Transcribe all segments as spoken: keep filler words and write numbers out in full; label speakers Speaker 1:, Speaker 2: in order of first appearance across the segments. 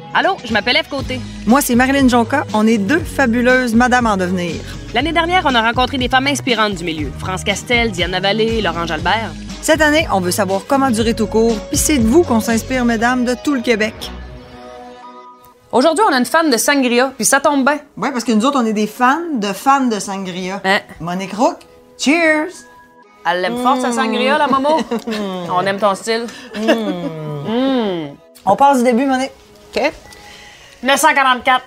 Speaker 1: Allô, je m'appelle Ève Côté.
Speaker 2: Moi, c'est Marilyn Jonca. On est deux fabuleuses madames en devenir.
Speaker 1: L'année dernière, on a rencontré des femmes inspirantes du milieu. France Castel, Diane Vallée, Laurent Jalbert.
Speaker 2: Cette année, on veut savoir comment durer tout court, puis c'est de vous qu'on s'inspire, mesdames, de tout le Québec.
Speaker 1: Aujourd'hui, on a une fan de sangria, puis ça tombe bien.
Speaker 2: Oui, parce que nous autres, on est des fans de fans de sangria.
Speaker 1: Hein?
Speaker 2: Monique Rook, cheers!
Speaker 1: Elle l'aime fort, sa sangria, la Momo? On aime ton style.
Speaker 2: Mm. On part du début, Monique.
Speaker 1: OK. neuf cent quarante-quatre.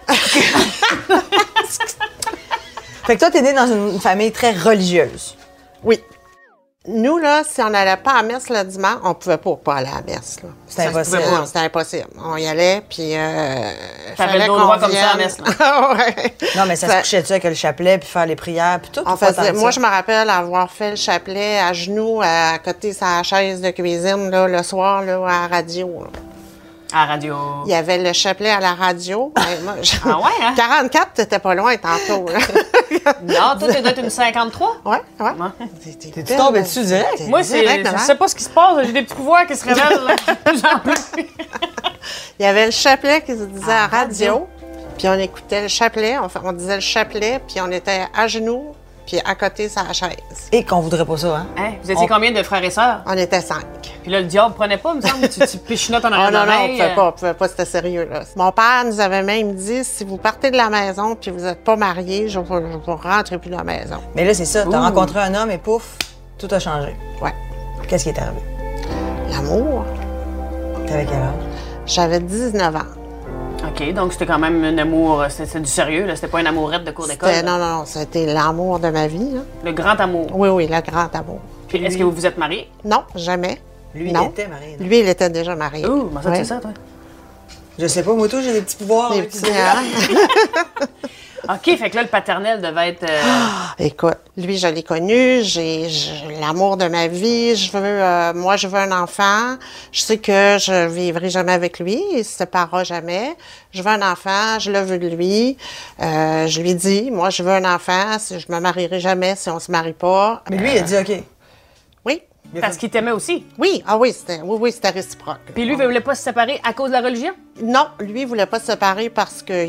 Speaker 2: Fait que toi, t'es née dans une famille très religieuse.
Speaker 3: Oui. Nous, là, si on n'allait pas à la messe le dimanche, on pouvait pas pas aller à la messe.
Speaker 2: C'était impossible.
Speaker 3: Non, c'était impossible. On y allait, puis... Euh,
Speaker 1: T'avais le dos droit comme ça à la messe, là.
Speaker 3: Ouais.
Speaker 2: Non, mais ça, ça se couchait dessus avec le chapelet, puis faire les prières, puis tout.
Speaker 3: On faisait, moi, je me rappelle avoir fait le chapelet à genoux, à côté de sa chaise de cuisine, là, le soir, là, à la radio. Là.
Speaker 1: À la radio.
Speaker 3: Il y avait le chapelet à la radio. Ben, moi, je...
Speaker 1: Ah ouais, hein?
Speaker 3: quarante-quatre, t'étais pas loin tantôt. Là.
Speaker 1: Non, toi, tu dois être une cinquantre-trois.
Speaker 3: Ouais, ouais.
Speaker 1: Ouais.
Speaker 2: T'es-tu tombé dessus direct?
Speaker 1: Moi, c'est, je sais pas ce qui se passe. J'ai des petits pouvoirs qui se révèlent. Là. J'en peux plus.
Speaker 3: Il y avait le chapelet qui se disait à la radio. Puis on écoutait le chapelet, on, on disait le chapelet, puis on était à genoux, puis à côté de sa chaise.
Speaker 2: Et qu'on voudrait pas ça, hein?
Speaker 1: Hein? Vous étiez
Speaker 2: On-
Speaker 1: combien de frères et sœurs?
Speaker 3: On était cinq.
Speaker 1: Puis là, le diable prenait pas, me semble. Tu, tu pichinotes en
Speaker 3: Oh
Speaker 1: arrière de
Speaker 3: non, non, on
Speaker 1: l'oreille.
Speaker 3: pouvait pas, on pouvait pas, c'était sérieux, là. Mon père nous avait même dit, si vous partez de la maison puis vous n'êtes pas mariés, je vous, je vous rentrerai plus de la maison.
Speaker 2: Mais là, c'est ça. T'as
Speaker 1: Ouh.
Speaker 2: rencontré un homme et pouf, tout a changé.
Speaker 3: Ouais.
Speaker 2: Qu'est-ce qui est arrivé?
Speaker 3: L'amour.
Speaker 2: T'avais quel âge?
Speaker 3: J'avais dix-neuf ans.
Speaker 1: OK, donc c'était quand même un amour, c'est, c'est du sérieux, là. C'était pas une amourette de cours d'école.
Speaker 3: C'était,
Speaker 1: là.
Speaker 3: non, non, non, c'était l'amour de ma vie, là.
Speaker 1: Le grand amour.
Speaker 3: Oui, oui, le grand amour.
Speaker 1: Puis est-ce que vous vous êtes mariés?
Speaker 3: Non, jamais.
Speaker 2: Lui,
Speaker 3: non.
Speaker 2: il était marié. non?
Speaker 3: Lui, il était déjà marié.
Speaker 1: Ouh, comment ça,
Speaker 3: Ouais.
Speaker 1: c'est ça, toi?
Speaker 2: Je sais pas, moi, tout, j'ai des petits pouvoirs.
Speaker 3: Des
Speaker 2: là,
Speaker 3: petits,
Speaker 2: qui-
Speaker 3: hein?
Speaker 1: OK, fait que là, le paternel devait être... euh,
Speaker 3: Écoute, lui, je l'ai connu, j'ai, j'ai l'amour de ma vie, je veux, euh, moi, je veux un enfant, je sais que je vivrai jamais avec lui, il se séparera jamais, je veux un enfant, je le veux de lui, euh, je lui dis, moi, je veux un enfant, si je me marierai jamais si on se marie pas.
Speaker 2: Mais lui, il a dit OK.
Speaker 3: Oui,
Speaker 2: Il a
Speaker 1: parce
Speaker 2: fait-
Speaker 1: qu'il t'aimait aussi.
Speaker 3: oui, ah oui, c'était, oui, oui, c'était réciproque.
Speaker 1: Puis lui, il voulait pas se séparer à cause de la religion?
Speaker 3: Non, lui, il voulait pas se séparer parce qu'il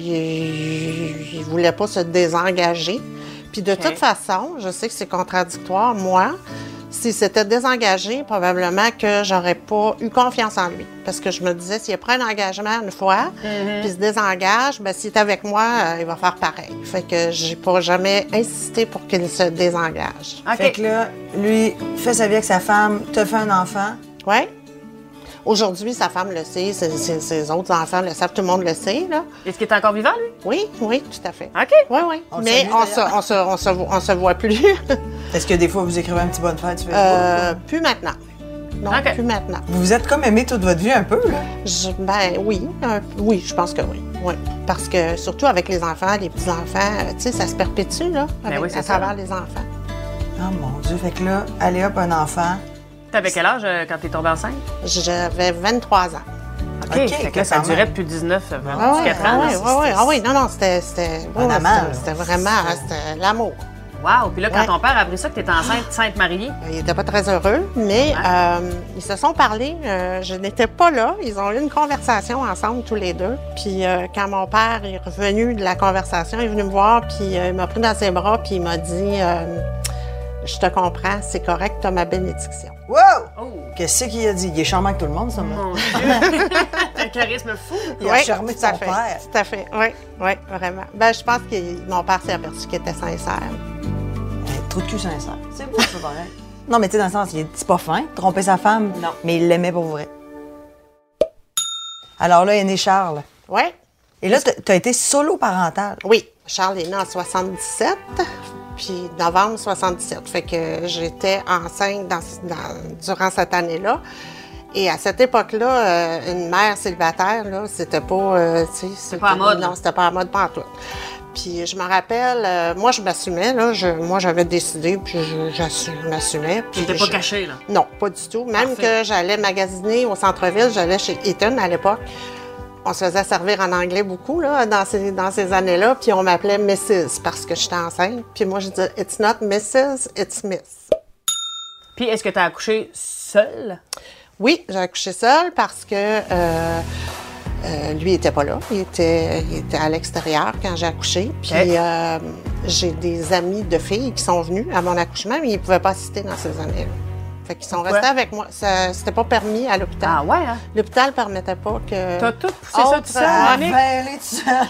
Speaker 3: il voulait pas se désengager. Puis de
Speaker 1: OK.
Speaker 3: toute façon, je sais que c'est contradictoire, moi, s'il s'était désengagé, probablement que j'aurais pas eu confiance en lui. Parce que je me disais, s'il prend un engagement une fois, puis il se désengage, ben s'il est avec moi, euh, il va faire pareil. Fait que j'ai pas jamais insisté pour qu'il se désengage.
Speaker 1: OK.
Speaker 2: Fait que là, lui, fait sa vie avec sa femme, te fait un enfant.
Speaker 3: Ouais. Aujourd'hui, sa femme le sait, ses, ses- ses autres enfants le savent, tout le monde le sait, là.
Speaker 1: Est-ce qu'il est encore vivant, lui?
Speaker 3: Oui, oui, tout à fait.
Speaker 1: OK.
Speaker 3: Oui, oui.
Speaker 2: On le
Speaker 3: Mais
Speaker 2: salue,
Speaker 3: on se,
Speaker 2: d'ailleurs.
Speaker 3: on, se, on, se, vo- on se voit plus.
Speaker 2: Est-ce que des fois, vous écrivez un petit bonne fête? Tu fais
Speaker 3: euh, plus maintenant. Non,
Speaker 1: OK.
Speaker 3: plus maintenant.
Speaker 2: Vous vous êtes comme aimé toute votre vie un peu, là?
Speaker 3: Je- ben oui, un- oui, je pense que oui. Oui. Parce que surtout avec les enfants, les petits-enfants, euh, tu sais, ça se perpétue, là, avec,
Speaker 1: oui, c'est
Speaker 3: à
Speaker 1: ça.
Speaker 3: travers les enfants.
Speaker 2: Oh mon Dieu, fait que là, allez hop, un enfant.
Speaker 1: T'avais quel âge euh, quand t'es tombée enceinte?
Speaker 3: J'avais vingt-trois ans.
Speaker 1: OK.
Speaker 2: OK,
Speaker 1: Fait que là, ça
Speaker 2: quand même.
Speaker 1: durait depuis dix-neuf,
Speaker 3: Ah
Speaker 1: vingt-quatre
Speaker 3: oui,
Speaker 1: ans.
Speaker 3: ah
Speaker 1: là.
Speaker 3: oui, ah oui, ah oui, non, non, c'était... C'était
Speaker 2: Un
Speaker 3: ouais,
Speaker 2: amant,
Speaker 3: c'était-
Speaker 2: là.
Speaker 3: c'était vraiment, hein, c'était l'amour.
Speaker 1: Wow! Puis là, quand
Speaker 3: Ouais.
Speaker 1: ton père a appris ça, que t'étais enceinte, sainte mariée,
Speaker 3: Il n'était pas très heureux, mais euh, ils se sont parlé. euh, je n'étais pas là. Ils ont eu une conversation ensemble, tous les deux. Puis euh, quand mon père est revenu de la conversation, il est venu me voir, puis euh, il m'a pris dans ses bras, puis il m'a dit euh, je te comprends, c'est correct, tu as ma bénédiction.
Speaker 2: Wow!
Speaker 1: oh,
Speaker 2: Qu'est-ce qu'il a dit? Il est charmant avec tout le monde, ça, moi.
Speaker 1: mon Dieu! T'as un charisme fou!
Speaker 2: Il a
Speaker 3: Oui,
Speaker 2: charmé
Speaker 3: tout à
Speaker 2: son
Speaker 3: fait,
Speaker 2: père.
Speaker 3: Tout à fait, oui, oui, vraiment. Ben, je pense que mon père s'est aperçu qu'il était sincère.
Speaker 2: Eh, Trou de cul sincère. C'est beau, c'est pareil. Non, mais tu sais, dans le sens, il est- c'est pas fin, tromper sa femme.
Speaker 1: Non.
Speaker 2: Mais il l'aimait pour vrai. Alors là, est né Charles.
Speaker 3: Oui,
Speaker 2: Et là, t'as t'as été solo parental.
Speaker 3: oui. Charles est né en soixante-dix-sept, puis novembre soixante-dix-sept. Fait que j'étais enceinte dans, dans- durant cette année-là. Et à cette époque-là, euh, une mère célibataire, là, c'était pas... euh, tu sais, c'était
Speaker 1: pas à mode, là.
Speaker 3: Non, c'était pas à mode pantoute. Puis je me rappelle, euh, moi, je m'assumais, là. Je, moi, j'avais décidé, puis je, j'assu- je m'assumais. puis
Speaker 1: T'étais pas
Speaker 3: je-
Speaker 1: caché, là.
Speaker 3: Non, pas du tout. Même
Speaker 1: Parfait.
Speaker 3: que j'allais magasiner au centre-ville, j'allais chez Eaton à l'époque. On se faisait servir en anglais beaucoup, là, dans ces, dans ces années-là. Puis on m'appelait missus parce que j'étais enceinte. Puis moi, je disais, it's not missus, it's Miss.
Speaker 1: Puis est-ce que t'as accouché seule?
Speaker 3: Oui, j'ai accouché seule parce que euh, Euh, lui, il n'était pas là. Il était, il était à l'extérieur quand j'ai accouché. Puis
Speaker 2: Okay.
Speaker 3: euh, j'ai des amis de filles qui sont venus à mon accouchement, mais ils ne pouvaient pas assister dans ces années-là. Fait qu'ils sont
Speaker 1: Pourquoi?
Speaker 3: restés avec moi. Ça, c'était pas permis à l'hôpital.
Speaker 1: Ah ouais, hein?
Speaker 3: L'hôpital ne permettait pas que...
Speaker 1: T'as tout poussé ça
Speaker 3: Autre-
Speaker 1: tout seul,
Speaker 3: Ah,
Speaker 1: Monique?
Speaker 2: Availer tout ça.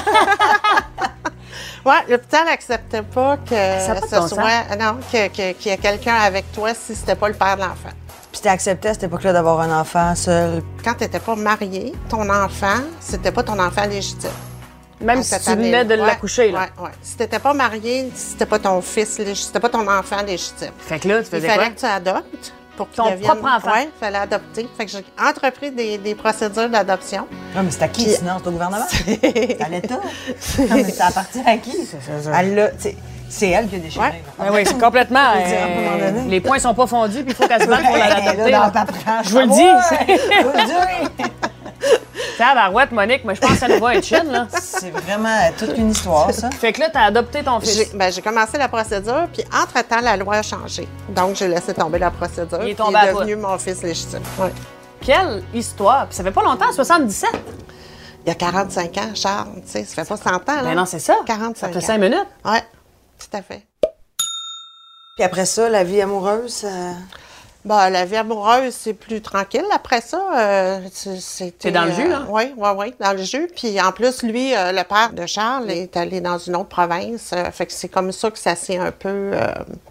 Speaker 3: Oui, l'hôpital n'acceptait pas que
Speaker 1: Ça a pas de
Speaker 3: ce
Speaker 1: bon sens.
Speaker 3: soit... Non, que- que- qu'il y ait quelqu'un avec toi si c'était pas le père de l'enfant.
Speaker 2: Puis t'as accepté à cette époque-là d'avoir un enfant seul.
Speaker 3: Quand tu n'étais pas marié, ton enfant, c'était pas ton enfant légitime.
Speaker 1: Même
Speaker 3: À
Speaker 1: si
Speaker 3: cette
Speaker 1: tu venais de
Speaker 3: année-là.
Speaker 1: l'accoucher, là.
Speaker 3: Oui, oui. Si tu n'étais pas marié, c'était pas ton fils légitime, c'était pas ton enfant légitime.
Speaker 1: Fait que là, tu
Speaker 3: Il
Speaker 1: faisais
Speaker 3: fallait
Speaker 1: quoi?
Speaker 3: que tu adoptes pour qu'il
Speaker 1: Ton
Speaker 3: devienne...
Speaker 1: propre enfant.
Speaker 3: Oui, il fallait adopter. Fait que j'ai entrepris des, des procédures d'adoption.
Speaker 2: Non, mais c'est à qui,
Speaker 3: Puis-
Speaker 2: sinon? C'est au gouvernement? C'est à l'État? Non, mais ça appartient à qui? Elle l'a- c'est- C'est elle qui a déchiré.
Speaker 3: Ouais.
Speaker 2: là.
Speaker 1: Ah oui, c'est complètement.
Speaker 2: Je veux dire, à un moment
Speaker 1: euh,
Speaker 2: donné.
Speaker 1: les points sont pas fondus, puis il faut qu'elle se batte pour la
Speaker 2: Elle est
Speaker 1: l'adopter.
Speaker 2: là dans
Speaker 1: là.
Speaker 2: le paperasse.
Speaker 1: Je vous le
Speaker 2: Ah
Speaker 1: dis.
Speaker 2: ouais, je vous le dis.
Speaker 1: Tabarouette, Monique, moi, je pense que ça nous va être chienne, là.
Speaker 2: C'est vraiment toute une histoire, ça.
Speaker 1: Fait que là, t'as adopté ton
Speaker 3: J'ai
Speaker 1: fils.
Speaker 3: ben, j'ai commencé la procédure, puis entre-temps, la loi a changé. Donc, j'ai laissé tomber la procédure.
Speaker 1: Il est
Speaker 3: puis
Speaker 1: tombé
Speaker 3: il
Speaker 1: à
Speaker 3: est
Speaker 1: toi.
Speaker 3: devenu mon fils légitime. Ouais.
Speaker 1: Quelle histoire! Puis ça fait pas longtemps, soixante-dix-sept.
Speaker 3: Il y a quarante-cinq ans, Charles. Tu sais, ça fait pas cent ans, là.
Speaker 1: Ben non, c'est ça.
Speaker 3: quarante-cinq
Speaker 1: Ça fait
Speaker 3: ans.
Speaker 1: cinq minutes.
Speaker 3: Oui, tout à fait.
Speaker 2: Puis après ça, la vie amoureuse, ça...
Speaker 3: Bon, la vie amoureuse, c'est plus tranquille. Après ça, euh, c'est- c'était...
Speaker 1: T'es dans le jus, là?
Speaker 3: Oui, oui, oui, dans le jus. Puis en plus, lui, euh, le père de Charles, est allé dans une autre province. Euh, fait que c'est comme ça que ça s'est un peu euh,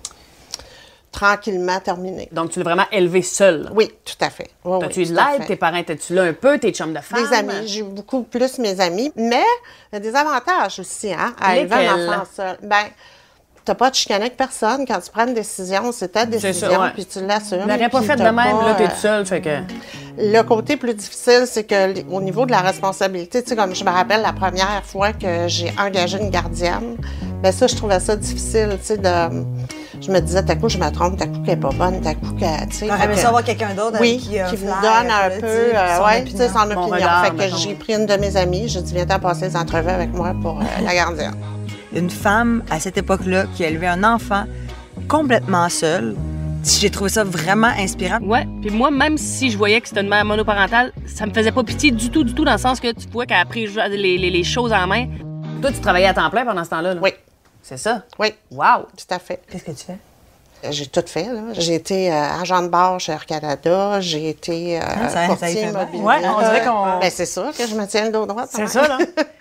Speaker 3: tranquillement terminé.
Speaker 1: Donc, tu l'as vraiment élevé seul. là.
Speaker 3: Oui, tout à fait. Oui,
Speaker 1: T'as-tu
Speaker 3: oui,
Speaker 1: eu de
Speaker 3: tout à
Speaker 1: l'aide?
Speaker 3: fait.
Speaker 1: Tes parents étaient-tu là un peu? Tes chums de femmes?
Speaker 3: Des amis. J'ai eu beaucoup plus mes amis. Mais il y a des avantages aussi, hein, à élever un
Speaker 1: Lesquels?
Speaker 3: enfant seul. Bien, t'as pas de chicaner avec personne. Quand tu prends une décision, c'est ta
Speaker 1: C'est ça,
Speaker 3: décision,
Speaker 1: ouais.
Speaker 3: puis tu l'assumes.
Speaker 1: Je l'aurais pas
Speaker 3: puis
Speaker 1: fait de
Speaker 3: t'as
Speaker 1: même,
Speaker 3: pas,
Speaker 1: là, t'es
Speaker 3: euh,
Speaker 1: tout seul, fait que...
Speaker 3: Le côté plus difficile, c'est que li- au niveau de la responsabilité, tu sais, comme je me rappelle la première fois que j'ai engagé une gardienne, bien ça, je trouvais ça difficile, tu sais, de... Je me disais, t'as coup, je me trompe, t'as coup, qu'elle est pas bonne, t'as coup, qu'elle, tu sais...
Speaker 2: T'aurais
Speaker 3: fait
Speaker 2: aimé
Speaker 3: que-
Speaker 2: ça avoir quelqu'un d'autre
Speaker 3: Oui,
Speaker 2: avec qui, a un
Speaker 3: qui me
Speaker 2: flair,
Speaker 3: donne un
Speaker 2: tu
Speaker 3: peu,
Speaker 2: sais,
Speaker 3: euh,
Speaker 2: son
Speaker 3: ouais, tu sais,
Speaker 2: opinion.
Speaker 3: son
Speaker 1: Mon
Speaker 3: opinion.
Speaker 1: regard,
Speaker 3: Fait que
Speaker 1: mettons.
Speaker 3: j'ai pris une de mes amies, j'ai dit, viens-t'en passer les entrevues avec moi pour euh, la gardienne.
Speaker 2: Une femme, à cette époque-là, qui a élevé un enfant complètement seule. J'ai trouvé ça vraiment inspirant.
Speaker 1: Ouais, puis moi, même si je voyais que c'était une mère monoparentale, ça me faisait pas pitié du tout, du tout, dans le sens que tu vois qu'elle a pris les, les- les choses en main. Toi, tu travaillais à temps plein pendant ce temps-là, là?
Speaker 3: Oui,
Speaker 1: C'est ça?
Speaker 3: oui,
Speaker 1: Wow!
Speaker 3: tout à fait.
Speaker 2: Qu'est-ce que tu fais?
Speaker 3: J'ai tout fait, là. J'ai été euh, agent de bar chez Air Canada, j'ai été euh,
Speaker 2: Ah, ça- ça y
Speaker 3: courtier
Speaker 2: fait bien.
Speaker 3: immobilier.
Speaker 1: Ouais, on dirait qu'on-
Speaker 3: Ben, c'est sûr que je me tiens le dos droit.
Speaker 1: C'est
Speaker 3: hein.
Speaker 1: ça, là?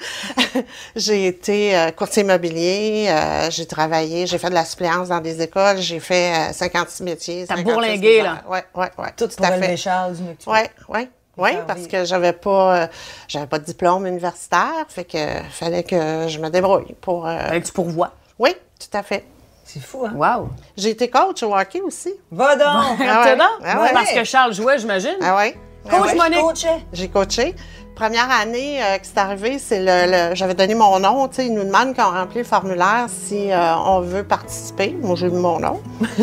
Speaker 3: J'ai été euh, courtier immobilier, euh, j'ai travaillé, j'ai fait de la suppléance dans des écoles, j'ai fait euh, cinquante-six métiers.
Speaker 1: T'as
Speaker 3: cinquante-six
Speaker 1: bourlingué, là.
Speaker 3: Oui, oui, oui.
Speaker 2: Tout pour élever Charles du mieux que tu
Speaker 3: Oui,
Speaker 2: peux.
Speaker 3: oui. Oui,
Speaker 2: faire
Speaker 3: parce
Speaker 2: vivre.
Speaker 3: que j'avais pas, euh, j'avais pas de diplôme universitaire, fait que fallait que je me débrouille pour. euh,
Speaker 1: Fallait que tu pourvois.
Speaker 3: Oui, tout à fait.
Speaker 2: C'est fou, hein?
Speaker 1: Wow!
Speaker 3: J'ai été coach au hockey aussi.
Speaker 2: Va donc!
Speaker 3: Ah ouais.
Speaker 1: T'es là?
Speaker 3: Ah ouais.
Speaker 1: Parce que Charles jouait, j'imagine.
Speaker 3: Ah oui.
Speaker 1: Coach Monique.
Speaker 2: Coachais.
Speaker 3: J'ai coaché. Première année euh, que c'est arrivé, c'est le, le- j'avais donné mon nom. Tu sais, ils nous demandent quand on remplit le formulaire si euh, on veut participer. Moi, j'ai mis mon nom.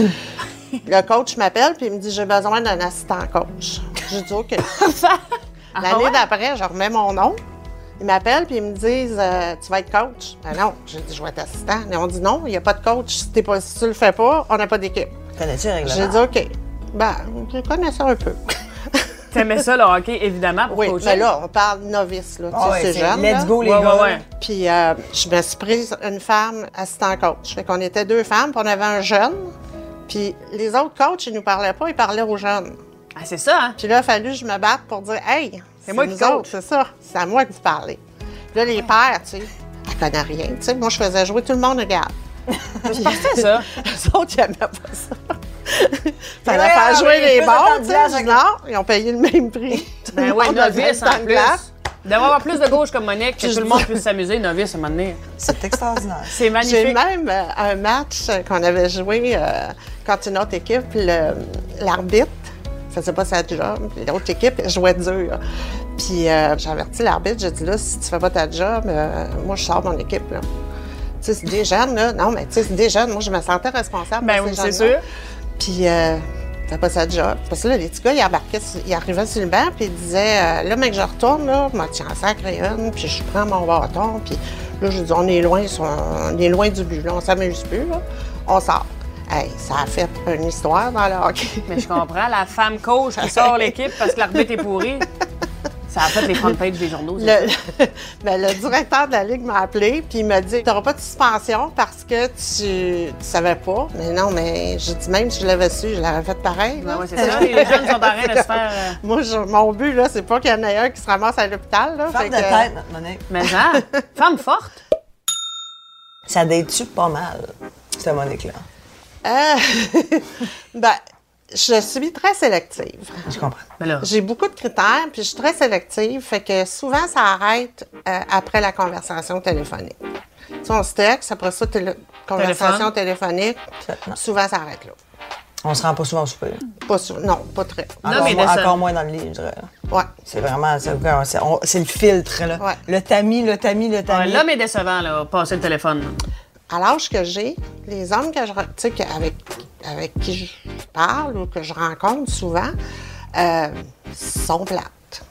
Speaker 3: Le coach m'appelle puis il me dit j'ai besoin d'un assistant coach. J'ai dit OK. L'année
Speaker 1: Ah ouais?
Speaker 3: d'après, je remets mon nom. Ils m'appellent puis ils me disent euh, tu vas être coach. Ben non, j'ai dit je vais être assistant. Ils ont dit non, il n'y a pas de coach. Si, t'es pas, si tu le fais pas, on n'a pas d'équipe.
Speaker 2: Connais-tu le règlement?
Speaker 3: J'ai dit OK. Ben, je connais ça un peu.
Speaker 1: T'aimais ça, le hockey, évidemment, pour
Speaker 3: Oui,
Speaker 1: coacher.
Speaker 3: mais là, on parle novice, là. Tu sais,
Speaker 2: Ah ouais,
Speaker 3: c'est
Speaker 2: c'est
Speaker 3: jeune.
Speaker 2: let's
Speaker 3: là.
Speaker 2: go, les
Speaker 1: Ouais,
Speaker 2: gars.
Speaker 1: ouais, ouais.
Speaker 3: Puis euh, je me suis prise une femme assistant coach. Fait qu'on était deux femmes, puis on avait un jeune. Puis les autres coachs, ils nous parlaient pas, ils parlaient aux jeunes.
Speaker 1: Ah, c'est ça, hein?
Speaker 3: Puis là, il a fallu que je me batte pour dire « Hey, c'est
Speaker 1: moi qui
Speaker 3: nous
Speaker 1: coach.
Speaker 3: autres, c'est ça. C'est à moi que vous parlez. » Puis là, les pères, tu sais, elle connaît rien. Tu sais, moi, je faisais jouer tout le monde regarde.
Speaker 1: C'est ça.
Speaker 3: Les autres, ils n'aimaient pas ça. Fallait
Speaker 2: ouais,
Speaker 3: faire
Speaker 2: ah,
Speaker 3: jouer
Speaker 2: oui,
Speaker 3: les
Speaker 2: plus de
Speaker 3: bons,
Speaker 2: temps de
Speaker 3: tu sais.
Speaker 2: glace
Speaker 3: Je dis,
Speaker 2: avec-
Speaker 3: non, ils ont payé le même prix. Tout
Speaker 1: Ben
Speaker 3: le
Speaker 1: oui,
Speaker 3: monde avait
Speaker 1: novice
Speaker 3: le temps
Speaker 1: en
Speaker 3: de
Speaker 1: plus.
Speaker 3: glace.
Speaker 1: D'avoir avoir plus de gauche comme Monique, que
Speaker 3: Je
Speaker 1: tout le
Speaker 3: dis-
Speaker 1: monde puisse s'amuser, novice, à un moment donné.
Speaker 2: C'est extraordinaire.
Speaker 1: C'est
Speaker 3: J'ai
Speaker 1: magnifique.
Speaker 3: même euh, un match euh, qu'on avait joué euh, contre une autre équipe, puis le- l'arbitre faisait pas sa job, puis l'autre équipe elle jouait dur. Puis euh, j'ai averti l'arbitre, j'ai dit là, si tu fais pas ta job, euh, moi je sors de mon équipe. Là. Tu sais, c'est des jeunes, là. Non, mais tu sais, c'est des jeunes. Moi, je me sentais responsable.
Speaker 1: Ben
Speaker 3: de
Speaker 1: oui,
Speaker 3: ces
Speaker 1: c'est
Speaker 3: jeunes-là.
Speaker 1: sûr.
Speaker 3: Puis, euh, fait pas sa job. Parce que là, les petits gars, ils embarquaient, sur- ils arrivaient sur le banc, puis ils disaient, euh, là, mec, je retourne, là, je me tiens en sacré une, puis je prends mon bâton, puis là, je dis, on est loin, sur- on est loin du but, là, on s'amuse plus, là. On sort. Hey, ça a fait une histoire dans le hockey.
Speaker 1: Mais je comprends, la femme coach qui sort l'équipe parce que l'arbitre est pourri. Ça a fait les front pages des journaux.
Speaker 3: Le, le, ben, le directeur de la Ligue m'a appelé, puis il m'a dit « T'auras pas de suspension parce que tu, tu savais pas. » Mais non, mais j'ai dit même si je l'avais su, je l'aurais fait pareil.
Speaker 1: Ben oui, c'est ça. Les jeunes sont en train de se faire... Euh...
Speaker 3: Moi, je, mon but, là, c'est pas qu'il y en ait un qui se ramasse à l'hôpital. Là,
Speaker 2: Femme de
Speaker 3: que...
Speaker 2: tête, notre Monique.
Speaker 1: Mais genre, femme forte.
Speaker 2: Ça date-tu pas mal, cette Monique-là?
Speaker 3: Euh, ben, je suis très sélective.
Speaker 2: Je comprends.
Speaker 3: J'ai beaucoup de critères, puis je suis très sélective, fait que souvent, ça arrête euh, après la conversation téléphonique. Tu sais, on se texte, après ça, télé- conversation
Speaker 1: Téléphone.
Speaker 3: téléphonique,
Speaker 2: Non.
Speaker 3: souvent, ça arrête là.
Speaker 2: On se rend pas souvent au souper.
Speaker 3: Pas sou- non, pas très.
Speaker 2: Encore,
Speaker 1: mais
Speaker 2: moins,
Speaker 1: de ça.
Speaker 2: encore moins dans le lit, je dirais.
Speaker 3: Ouais.
Speaker 2: C'est vraiment... C'est, c'est, on- c'est le filtre, là.
Speaker 3: Ouais.
Speaker 2: Le tamis, le tamis, le
Speaker 1: Ouais,
Speaker 2: tamis.
Speaker 1: l'homme est décevant, là, passer le téléphone.
Speaker 3: À l'âge que j'ai, les hommes que je, re- tu sais, que- avec, avec qui je parle ou que je rencontre souvent, euh, sont plates.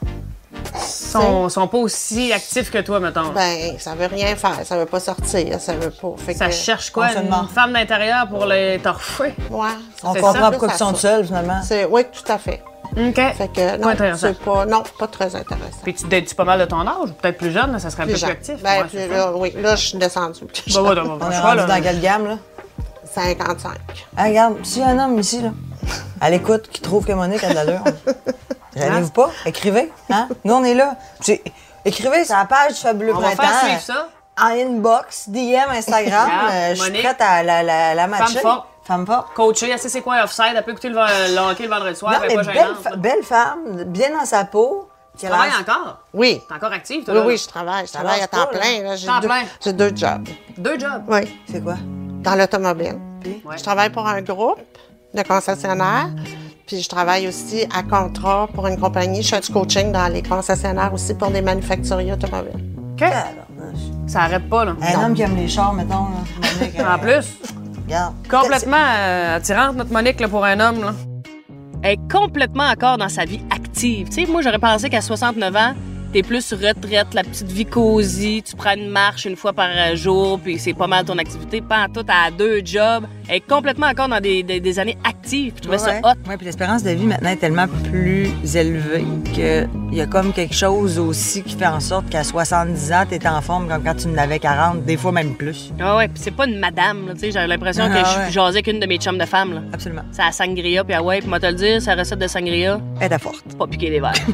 Speaker 1: Sont, sont pas aussi actifs que toi, mettons.
Speaker 3: Ben, ça veut rien faire, ça veut pas sortir, ça veut pas. Fait
Speaker 1: ça
Speaker 3: que,
Speaker 1: cherche quoi?
Speaker 2: on se
Speaker 1: Une
Speaker 2: demande.
Speaker 1: femme d'intérieur pour les torcher?
Speaker 3: Ouais.
Speaker 2: On
Speaker 1: c'est
Speaker 2: comprend
Speaker 1: ça.
Speaker 2: pourquoi ils sont seuls, finalement.
Speaker 3: C'est, oui, tout à fait.
Speaker 1: OK.
Speaker 3: Fait que, non,
Speaker 1: intéressant.
Speaker 3: c'est pas, non, pas très intéressant.
Speaker 1: Puis tu dates-tu pas mal de ton âge? Ou peut-être plus jeune, là, ça serait un peu plus
Speaker 3: jeune.
Speaker 1: actif.
Speaker 3: Ben,
Speaker 1: Ouais,
Speaker 3: plus,
Speaker 1: c'est ça.
Speaker 3: là, oui, là, je suis descendue.
Speaker 1: Bah, ouais, donc,
Speaker 2: On est
Speaker 1: je
Speaker 2: rendu
Speaker 1: vois, là.
Speaker 2: dans quelle gamme, là?
Speaker 3: cinquante-cinq.
Speaker 2: Ah, regarde, s'il y a un homme ici, là, à l'écoute, qui trouve que Monique a de l'allure, gênez-vous pas, écrivez, hein? Nous, on est là. J'ai- Écrivez sur la page du Fabuleux
Speaker 1: On va
Speaker 2: Printemps.
Speaker 1: faire suivre ça.
Speaker 2: En inbox, D M, Instagram.
Speaker 1: Regarde,
Speaker 2: euh, je suis
Speaker 1: Monique.
Speaker 2: prête à la, la, la matcher.
Speaker 1: forte.
Speaker 2: Femme forte.
Speaker 1: Coacher, elle sait c'est quoi offside, elle peut écouter le, le hockey le vendredi soir,
Speaker 2: Non,
Speaker 1: elle
Speaker 2: mais
Speaker 1: est pas
Speaker 2: belle,
Speaker 1: gênante.
Speaker 2: fa-
Speaker 1: là.
Speaker 2: belle femme, bien dans sa peau.
Speaker 1: Tu travailles encore?
Speaker 3: Oui.
Speaker 1: T'es encore active, toi,
Speaker 3: Oui,
Speaker 1: là?
Speaker 3: oui, je travaille. Je travaille à temps
Speaker 2: lâche pas,
Speaker 3: plein. là. J'ai
Speaker 1: Temps
Speaker 3: deux,
Speaker 1: plein.
Speaker 3: j'ai deux jobs.
Speaker 1: Deux jobs.
Speaker 3: Oui.
Speaker 2: C'est quoi?
Speaker 3: Dans l'automobile.
Speaker 1: Ouais.
Speaker 3: Je travaille pour un groupe de concessionnaires. Puis je travaille aussi à contrat pour une compagnie. Je fais du coaching dans les concessionnaires aussi pour des manufacturiers automobiles.
Speaker 1: OK.
Speaker 2: Tabarnouche.
Speaker 1: Ça arrête pas, là.
Speaker 2: Un homme qui aime les chars, mettons. Là. Monique,
Speaker 1: En
Speaker 2: euh,
Speaker 1: plus,
Speaker 2: Regarde.
Speaker 1: complètement euh, attirante, notre Monique, là, pour un homme, là. Elle est complètement encore dans sa vie active. Tu sais, moi, j'aurais pensé qu'à soixante-neuf ans, t'es plus retraite, la petite vie cosy, tu prends une marche une fois par euh, jour, puis c'est pas mal ton activité. Pas en tout, à deux jobs. Elle est complètement encore dans des, des, des années actives. Je trouvais ça hot.
Speaker 2: Oui, puis l'espérance de vie maintenant est tellement plus élevée qu'il y a comme quelque chose aussi qui fait en sorte qu'à soixante-dix ans, t'es en forme comme quand tu en avais quarante, des fois même plus.
Speaker 1: Ah ouais, puis c'est pas une madame, là, tu sais, j'ai l'impression
Speaker 2: Ah
Speaker 1: que je
Speaker 2: ouais.
Speaker 1: suis jasée avec une de mes chums de femmes, là.
Speaker 2: Absolument.
Speaker 1: C'est la sangria, puis ah ouais, puis moi te le dire, sa recette de sangria,
Speaker 2: Elle est forte.
Speaker 1: c'est pas piquer des verres.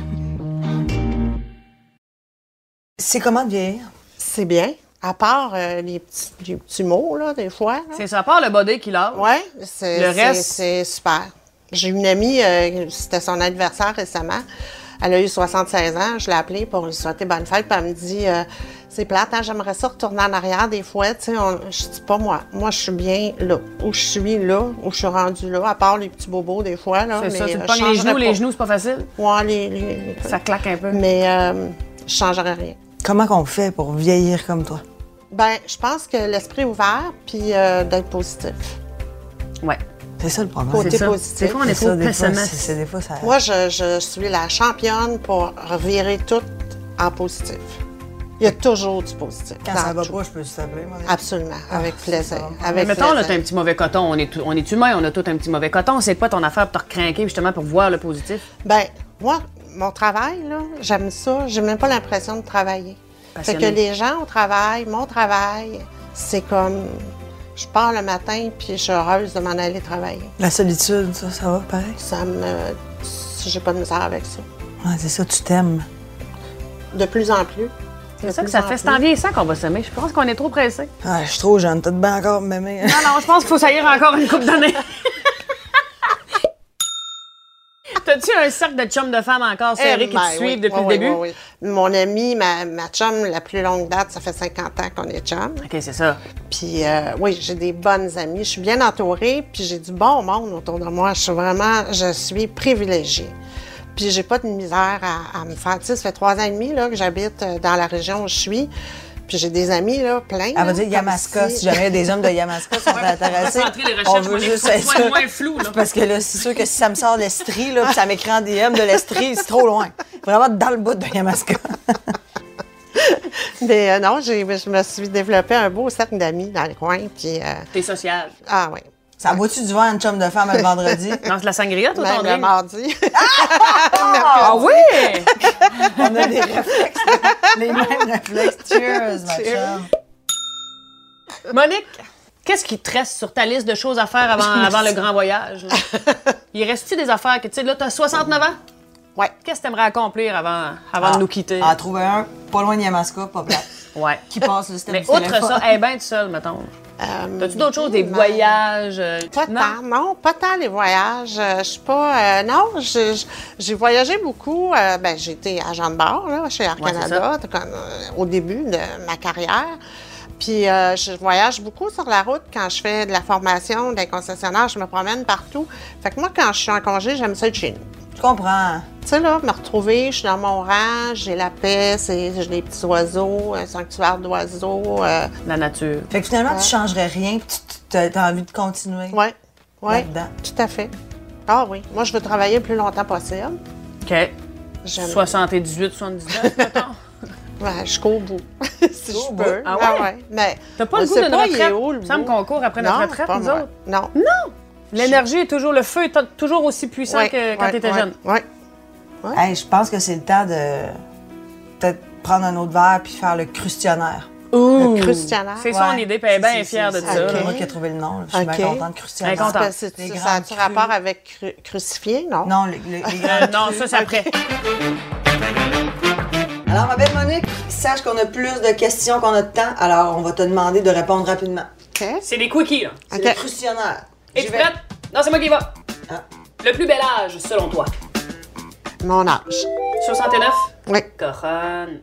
Speaker 2: C'est comment de vieillir?
Speaker 3: C'est bien. À part euh, les, petits, les petits mots, là, des fois. là.
Speaker 1: C'est ça, à part le body qui lâche.
Speaker 3: Ouais, c'est,
Speaker 1: Le
Speaker 3: c'est-
Speaker 1: reste-
Speaker 3: c'est super. J'ai une amie, euh, c'était son anniversaire récemment. Elle a eu soixante-seize ans. Je l'ai appelée pour lui souhaiter bonne fête. Puis elle me dit, euh, c'est plate, hein, j'aimerais ça retourner en arrière des fois. Tu sais, on- je dis pas moi. Moi, je suis bien là. Où je suis là, où je suis rendue là, à part les petits bobos des fois. Là,
Speaker 1: C'est ça,
Speaker 3: mais,
Speaker 1: tu te
Speaker 3: euh,
Speaker 1: pognes
Speaker 3: je
Speaker 1: les
Speaker 3: changerais
Speaker 1: genoux, les
Speaker 3: pas.
Speaker 1: genoux, c'est pas facile.
Speaker 3: Ouais, les, les- les-
Speaker 1: Ça claque un peu.
Speaker 3: Mais euh, je changerais rien.
Speaker 2: Comment qu'on fait pour vieillir comme toi?
Speaker 3: Ben, je pense que l'esprit ouvert, puis euh, d'être positif.
Speaker 1: Ouais.
Speaker 2: C'est ça le problème.
Speaker 3: Côté
Speaker 1: C'est ça.
Speaker 3: positif.
Speaker 1: Des fois, on est
Speaker 2: C'est
Speaker 1: trop
Speaker 2: ça, des fois,
Speaker 1: pessimiste.
Speaker 2: c'est- c'est des fois, ça...
Speaker 3: Moi, je, je suis la championne pour revirer tout en positif. Il y a toujours du positif.
Speaker 2: Quand
Speaker 3: dans
Speaker 2: ça va
Speaker 3: tout.
Speaker 2: pas, je peux t'appeler, moi.
Speaker 3: Absolument, avec
Speaker 2: c'est
Speaker 3: plaisir.
Speaker 2: ça.
Speaker 1: Mais
Speaker 3: Avec
Speaker 1: mettons, là,
Speaker 3: plaisir.
Speaker 1: t'as un petit mauvais coton. On est, tout- on est humain, on a tout un petit mauvais coton. C'est quoi ton affaire pour te recrinquer, justement, pour voir le positif?
Speaker 3: Ben, moi, mon travail, là, j'aime ça. J'ai même pas l'impression de travailler. Fait que
Speaker 1: Passionné.
Speaker 3: les gens au travail, mon travail, c'est comme... Je pars le matin, puis je suis heureuse de m'en aller travailler.
Speaker 2: La solitude, ça, ça va pareil?
Speaker 3: Ça me... J'ai pas de misère avec ça.
Speaker 2: Ouais, c'est ça, tu t'aimes.
Speaker 3: De plus en plus.
Speaker 1: C'est ça que ça fait. C'est en vieillissant qu'on va s'aimer. Je pense qu'on est trop pressé.
Speaker 2: Ah, je suis trop jeune, t'as de bien encore m'aimer.
Speaker 1: Non, non, je pense qu'il faut saillir encore une couple d'années. T'as-tu un cercle de chums de femmes encore serré
Speaker 3: Eh
Speaker 1: qui
Speaker 3: ben,
Speaker 1: te suivent
Speaker 3: oui,
Speaker 1: depuis
Speaker 3: oui,
Speaker 1: le
Speaker 3: oui,
Speaker 1: début?
Speaker 3: oui, oui. Mon amie, ma, ma chum, la plus longue date, ça fait cinquante ans qu'on est chum.
Speaker 1: OK, c'est ça.
Speaker 3: Puis euh, oui, j'ai des bonnes amies. Je suis bien entourée, puis j'ai du bon monde autour de moi. Je suis vraiment, je suis privilégiée. Puis j'ai pas de misère à, à me faire. Tu sais, ça fait trois ans et demi là, que j'habite euh, dans la région où je suis. Puis j'ai des amis, là, plein.
Speaker 2: Elle va
Speaker 3: là,
Speaker 2: dire
Speaker 3: comme
Speaker 2: Yamaska, si jamais des hommes de Yamaska sont intéressés.
Speaker 1: concentrer les recherches
Speaker 2: On
Speaker 1: pour
Speaker 2: veut
Speaker 1: les
Speaker 2: juste
Speaker 1: fois
Speaker 2: être
Speaker 1: soit
Speaker 2: sûr.
Speaker 1: moins flou, là.
Speaker 2: Parce que là, c'est sûr que si ça me sort l'Estrie, là, puis ça m'écrit en D M de l'Estrie, c'est trop loin. Vraiment dans le bout de Yamaska.
Speaker 3: Mais euh, non, j'ai, je me suis développé un beau cercle d'amis dans le coin. Puis, euh,
Speaker 1: T'es social.
Speaker 3: ah oui.
Speaker 2: Ça boit-tu du vin à une chum de femme le vendredi?
Speaker 1: Non, c'est la sangria, toi, ton
Speaker 3: Même le
Speaker 1: drink?
Speaker 3: mardi.
Speaker 1: Ah oui!
Speaker 2: On a des réflexes, les mêmes réflexes. Cheers, ma chum.
Speaker 1: Monique, qu'est-ce qui te reste sur ta liste de choses à faire avant, avant le grand voyage? Là? Il reste-tu des affaires que, tu sais, là, t'as soixante-neuf ans?
Speaker 3: Ouais.
Speaker 1: Qu'est-ce que t'aimerais accomplir avant, avant
Speaker 2: Ah,
Speaker 1: de nous quitter?
Speaker 2: Ah, trouver un pas loin de Yamaska, pas plate.
Speaker 1: Ouais.
Speaker 2: Qui passe le système
Speaker 1: Mais
Speaker 2: du
Speaker 1: outre
Speaker 2: téléphone.
Speaker 1: ça, elle est bien toute seule, mettons.
Speaker 3: Euh,
Speaker 1: T'as-tu d'autres choses, des
Speaker 3: non.
Speaker 1: voyages? euh,
Speaker 3: Pas tant, non, pas tant les voyages. Euh, Je suis pas. euh, non, je- je- j'ai voyagé beaucoup. euh, ben, j'ai été agent de bord là, chez Air
Speaker 1: Ouais, c'est
Speaker 3: Canada comme, euh, au début de ma carrière. Puis euh, je voyage beaucoup sur la route quand je fais de la formation des concessionnaires. Je me promène partout. Fait que moi, quand je suis en congé, j'aime ça être chez nous.
Speaker 2: Je comprends.
Speaker 3: Tu sais, là, me retrouver, je suis dans mon rang, j'ai la paix, c'est- j'ai des petits oiseaux, un sanctuaire d'oiseaux. euh,
Speaker 1: La nature.
Speaker 2: Fait que finalement, tu changerais rien, puis tu as envie de continuer.
Speaker 3: ouais, ouais,
Speaker 2: Là-dedans.
Speaker 3: tout à fait. Ah oui, moi, je veux travailler le plus longtemps possible.
Speaker 1: OK.
Speaker 3: J'aime-
Speaker 1: soixante-dix-huit, soixante-dix-neuf, mettons.
Speaker 3: Ouais, jusqu'au bout, si
Speaker 2: Jusqu'au
Speaker 3: je
Speaker 2: bout?
Speaker 3: peux.
Speaker 1: Ah ouais?
Speaker 3: Mais
Speaker 1: T'as pas
Speaker 3: on
Speaker 1: le goût
Speaker 3: sait
Speaker 1: d'une
Speaker 3: pas, il est
Speaker 1: retraite?
Speaker 3: où, le
Speaker 1: Il me semble
Speaker 3: bout?
Speaker 1: qu'on court après notre
Speaker 3: Non,
Speaker 1: retraite,
Speaker 3: pas
Speaker 1: nous
Speaker 3: moi.
Speaker 1: autres.
Speaker 3: Non.
Speaker 1: L'énergie est toujours, le feu est t- toujours aussi puissant
Speaker 3: Ouais,
Speaker 1: que quand
Speaker 3: ouais,
Speaker 1: t'étais
Speaker 3: ouais,
Speaker 1: jeune.
Speaker 3: ouais.
Speaker 2: Hey, je pense que c'est le temps de peut-être prendre un autre verre puis faire le crustionnaire.
Speaker 1: Ouh.
Speaker 3: Le crustionnaire.
Speaker 1: C'est son
Speaker 2: Ouais.
Speaker 1: idée, puis elle est bien
Speaker 2: C'est-
Speaker 1: fière de
Speaker 2: c'est-
Speaker 1: ça.
Speaker 2: C'est
Speaker 1: là.
Speaker 3: Ok.
Speaker 2: moi qui ai trouvé le nom. là. Je suis
Speaker 3: Ok.
Speaker 2: bien contente. Crustionnaire.
Speaker 1: Bien contente.
Speaker 3: C'est-
Speaker 2: Les
Speaker 3: Ça
Speaker 2: grandes
Speaker 3: a-tu
Speaker 2: crues.
Speaker 3: rapport avec cru- crucifié, non?
Speaker 2: Non, les, les, les
Speaker 1: Euh,
Speaker 2: grandes
Speaker 1: non,
Speaker 2: crues.
Speaker 1: ça, c'est après.
Speaker 2: Alors, ma belle Monique, sache qu'on a plus de questions qu'on a de temps, alors on va te demander de répondre rapidement.
Speaker 3: OK.
Speaker 1: C'est des quickies, là.
Speaker 2: C'est
Speaker 3: Ok.
Speaker 2: le crustionnaire. J'y
Speaker 1: Es-tu
Speaker 2: vais.
Speaker 1: prête? Non, c'est moi qui y va.
Speaker 2: Ah.
Speaker 1: Le plus bel âge, selon toi?
Speaker 3: Mon âge.
Speaker 1: soixante-neuf?
Speaker 3: Oui.
Speaker 1: Coronne.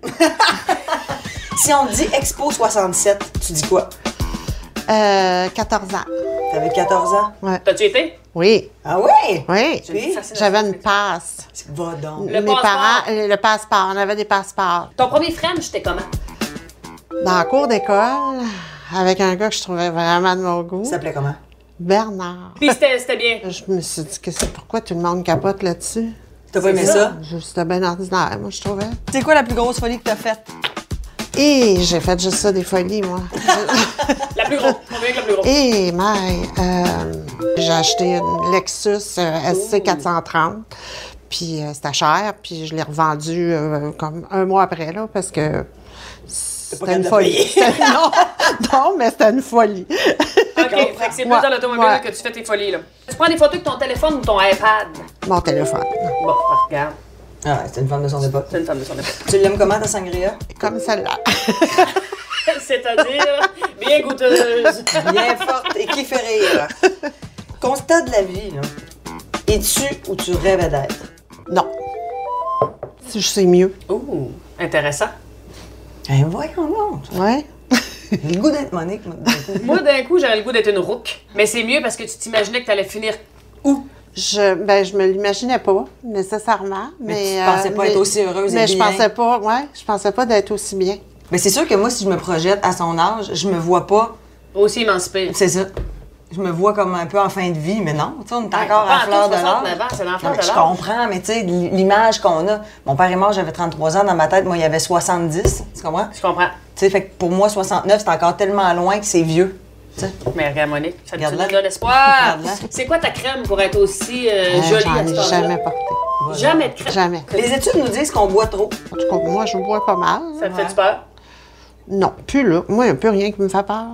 Speaker 2: Si on te dit Expo soixante-sept, tu dis quoi?
Speaker 3: Euh, quatorze ans.
Speaker 2: T'avais quatorze ans?
Speaker 3: Ouais.
Speaker 1: T'as-tu été?
Speaker 3: Oui.
Speaker 2: Ah oui?
Speaker 3: Oui.
Speaker 2: Puis,
Speaker 3: J'avais une passe.
Speaker 2: va donc.
Speaker 1: Le
Speaker 3: Mes
Speaker 1: passeport.
Speaker 3: parents, euh, le passeport. On avait des passeports.
Speaker 1: Ton premier French, c'était comment?
Speaker 3: Dans la cour d'école, avec un gars que je trouvais vraiment de mon goût.
Speaker 2: Ça s'appelait comment?
Speaker 3: Bernard.
Speaker 1: Puis c'était c'était bien.
Speaker 3: Je me suis dit que c'est pourquoi tout le monde capote là-dessus.
Speaker 2: T'as pas aimé
Speaker 1: ça?
Speaker 2: ça?
Speaker 3: Je- C'était bien ordinaire, moi, je trouvais.
Speaker 2: C'est quoi la plus grosse folie que t'as faite?
Speaker 3: Et j'ai fait juste ça, des folies, moi.
Speaker 1: La plus grosse. On vient avec la plus grosse.
Speaker 3: Et, my, euh, j'ai acheté une Lexus euh, S C quatre cent trente. Puis euh, c'était cher, puis je l'ai revendu euh, comme un mois après, là, parce que c'était
Speaker 2: capable
Speaker 3: une
Speaker 2: de
Speaker 3: folie.
Speaker 2: payer.
Speaker 3: C'était- non, non, mais c'était une folie.
Speaker 1: OK, fait que c'est plus
Speaker 3: Ouais,
Speaker 1: dans l'automobile
Speaker 3: ouais.
Speaker 1: que tu fais tes folies, là. Tu prends des photos avec ton téléphone ou ton iPad?
Speaker 3: Mon téléphone.
Speaker 1: Bon, regarde.
Speaker 2: Ah ouais, c'était une femme de son époque.
Speaker 1: C'est une femme de son époque.
Speaker 2: Tu l'aimes comment, ta sangria?
Speaker 3: Comme celle-là.
Speaker 1: C'est-à-dire, bien goûteuse.
Speaker 2: Bien forte et qui fait rire. Constat de la vie, là. Es-tu où tu rêvais d'être?
Speaker 3: Non. Si je sais mieux.
Speaker 1: Ouh, intéressant.
Speaker 2: Ben voyons donc.
Speaker 3: Ouais.
Speaker 2: J'ai le goût d'être Monique, moi, d'un coup.
Speaker 1: Moi, d'un coup, j'aurais le goût d'être une rouque. Mais c'est mieux parce que tu t'imaginais que t'allais finir où?
Speaker 3: Je, ben, je me l'imaginais pas, nécessairement. Mais,
Speaker 2: Mais tu pensais pas
Speaker 3: mais-
Speaker 2: être aussi heureuse et
Speaker 3: Mais je
Speaker 2: bien.
Speaker 3: pensais pas, ouais, je pensais pas d'être aussi bien.
Speaker 2: Mais c'est sûr que moi, si je me projette à son âge, je me vois pas.
Speaker 1: Aussi émancipée.
Speaker 2: C'est ça. Je me vois comme un peu en fin de vie, mais non. Tu sais, on est encore
Speaker 1: pas
Speaker 2: à
Speaker 1: en
Speaker 2: fleur
Speaker 1: tout,
Speaker 2: de
Speaker 1: soixante-neuf
Speaker 2: l'âge.
Speaker 1: ans, c'est dans la
Speaker 2: Non,
Speaker 1: fleur
Speaker 2: mais
Speaker 1: de
Speaker 2: je
Speaker 1: l'âge.
Speaker 2: comprends, mais tu sais, l'image qu'on a. Mon père est mort, j'avais trente-trois ans. Dans ma tête, moi, il y avait soixante-dix. Tu comprends?
Speaker 1: Je comprends.
Speaker 2: Tu sais, fait que pour moi, soixante-neuf, c'est encore tellement loin que c'est vieux. Tu sais.
Speaker 1: Mais regarde, Monique, ça te
Speaker 2: Regarde-la.
Speaker 1: donne l'espoir.
Speaker 2: Regarde-la.
Speaker 1: C'est quoi ta crème pour être aussi euh,
Speaker 3: Euh,
Speaker 1: jolie
Speaker 3: J'en
Speaker 1: à
Speaker 3: ai
Speaker 1: cet âge-là?
Speaker 3: jamais porté.
Speaker 1: Jamais de crème.
Speaker 3: Jamais.
Speaker 2: Les études nous disent qu'on boit trop.
Speaker 3: En tout cas, moi, je bois pas mal.
Speaker 1: Ça te fait du peur?
Speaker 3: Non, plus là. Moi, il n'y a plus rien qui me fait peur.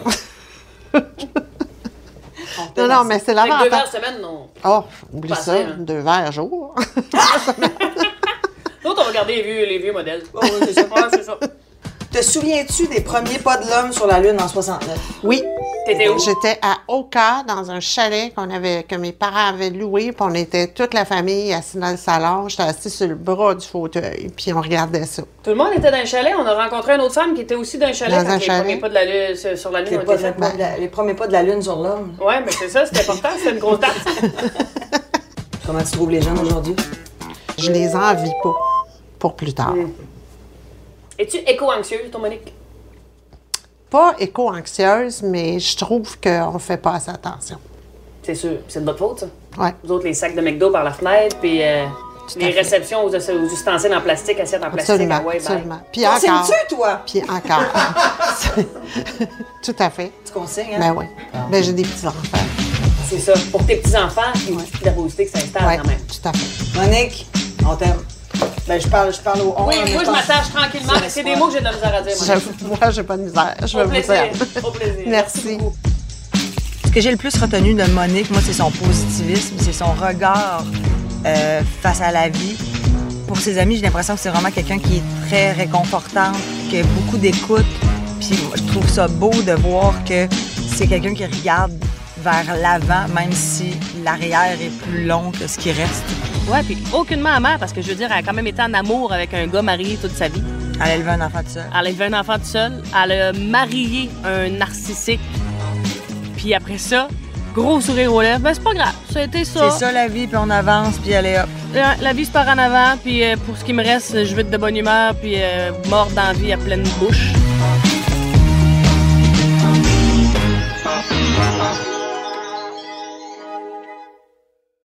Speaker 3: non, non, mais c'est
Speaker 1: Fait que deux
Speaker 3: l'avantage.
Speaker 1: verres semaine, non.
Speaker 3: Oh, oublie
Speaker 1: Pas
Speaker 3: ça,
Speaker 1: assez, hein.
Speaker 3: deux verres jour.
Speaker 1: L'autre, on va regarder les vieux, les vieux modèles.
Speaker 2: Oh, oui, c'est ça.
Speaker 1: Ouais, c'est ça.
Speaker 2: Te souviens-tu des premiers pas de l'homme sur la Lune en soixante-neuf?
Speaker 3: Oui.
Speaker 1: T'étais où?
Speaker 3: J'étais à Oka, dans un chalet qu'on avait, que mes parents avaient loué, puis on était toute la famille assis dans le salon. J'étais assise sur le bras du fauteuil, puis on regardait ça.
Speaker 1: Tout le monde était dans un chalet. On a rencontré une autre femme qui était aussi dans un chalet.
Speaker 3: Dans
Speaker 1: quand
Speaker 3: un
Speaker 1: les
Speaker 3: chalet.
Speaker 1: premiers pas de la lune, sur- sur la lune
Speaker 2: Les,
Speaker 1: ont
Speaker 2: pas-
Speaker 1: été
Speaker 2: les
Speaker 1: faits.
Speaker 2: pas de la- les premiers pas de la Lune sur l'homme.
Speaker 1: Ouais, mais c'est ça, c'était important. C'était une grosse date.
Speaker 2: Comment tu trouves les jeunes aujourd'hui?
Speaker 3: Je les envie pas pour plus tard.
Speaker 1: Mm. Es-tu éco-anxieuse, ton Monique?
Speaker 3: Pas éco-anxieuse, mais je trouve qu'on fait pas assez attention.
Speaker 1: C'est sûr. C'est de votre faute, ça.
Speaker 3: Ouais.
Speaker 1: Vous autres, les sacs de McDo par la fenêtre, puis euh,
Speaker 3: Tout à
Speaker 1: les
Speaker 3: fait.
Speaker 1: réceptions aux, aux ustensiles en plastique, assiettes en plastique.
Speaker 3: Absolument,
Speaker 1: ah ouais, bye.
Speaker 3: absolument. Puis encore.
Speaker 2: Consignes-tu, toi?
Speaker 3: Puis encore. Tout à fait.
Speaker 2: Tu consignes, hein?
Speaker 3: Ben oui. Ben j'ai des petits enfants.
Speaker 1: C'est ça. Pour tes petits-enfants, il y a une petite nervosité qui s'installe
Speaker 3: Ouais,
Speaker 1: quand même.
Speaker 3: tout à fait.
Speaker 2: Monique, on t'aime. Ben, je parle, je parle au on.
Speaker 1: Oui, moi, je m'attache tranquillement, mais c'est des mots que j'ai de la misère à dire.
Speaker 3: Je, moi, j'ai pas de misère. Je vais
Speaker 1: Au
Speaker 3: vous
Speaker 1: plaisir.
Speaker 3: dire.
Speaker 1: Au plaisir.
Speaker 3: Merci.
Speaker 1: beaucoup.
Speaker 2: Ce que j'ai le plus retenu de Monique, moi, c'est son positivisme, c'est son regard euh, face à la vie. Pour ses amis, j'ai l'impression que c'est vraiment quelqu'un qui est très réconfortant, qui a beaucoup d'écoute. Puis moi, je trouve ça beau de voir que c'est quelqu'un qui regarde vers l'avant, même si l'arrière est plus long que ce qui reste.
Speaker 1: Ouais, puis aucunement amère, parce que je veux dire, elle a quand même été en amour avec un gars marié toute sa vie.
Speaker 2: Elle a élevé un enfant tout seul.
Speaker 1: Elle a élevé un enfant tout seul. Elle a marié un narcissique. Puis après ça, gros sourire aux lèvres. Ben, c'est pas grave. Ça a été ça.
Speaker 2: C'est ça la vie, puis on avance, puis allez hop.
Speaker 1: La, la vie se part en avant, puis euh, pour ce qui me reste, je vais être de bonne humeur, puis euh, mort dans la vie à pleine bouche.